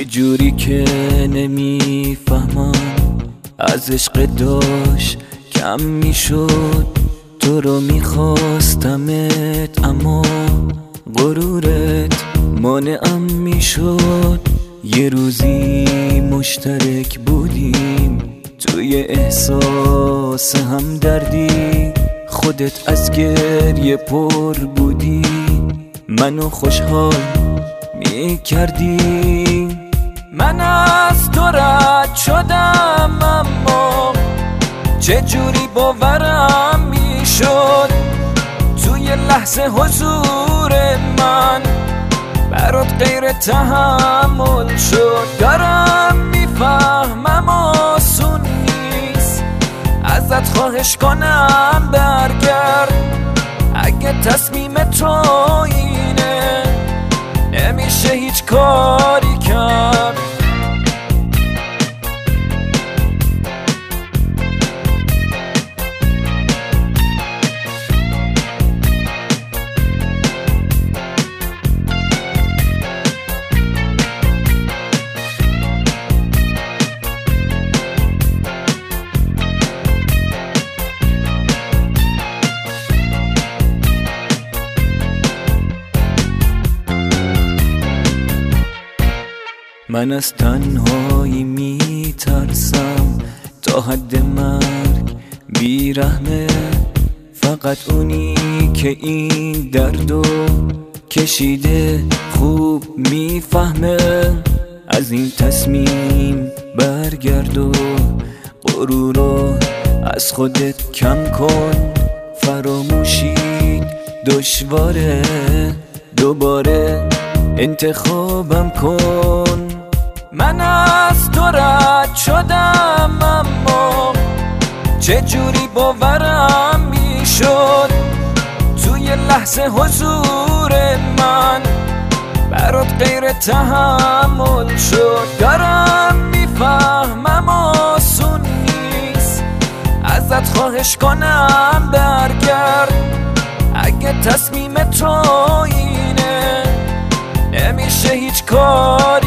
جوری که نمیفهمم از عشق داشت کم میشد. تو رو میخواستمت اما غرورت مانعم میشد. یه روزی مشترک بودیم توی احساس همدردی، خودت از گریه پر بودی، منو خوشحال میکردی. من از تو رد شدم اما چجوری باورم میشد توی لحظه حضور من برات غیر تحمل شد. دارم میفهمم آسون نیست ازت خواهش کنم برگرد. اگه تصمیم تو اینه نمیشه هیچ کاری کرد. من از تنهایی میترسم تا حد مرگ بیرحمه. فقط اونی که این دردو کشیده خوب میفهمه. از این تصمیم برگرد و غرورو از خودت کم کن. فراموشی دشواره، دوباره انتخابم کن. من از تو رد شدم اما چجوری باورم میشد توی لحظه حضور من برات غیر تحمل شد. دارم میفهمم آسون نیست ازت خواهش کنم برگرد. اگه تصمیم تو اینه نمیشه هیچ کار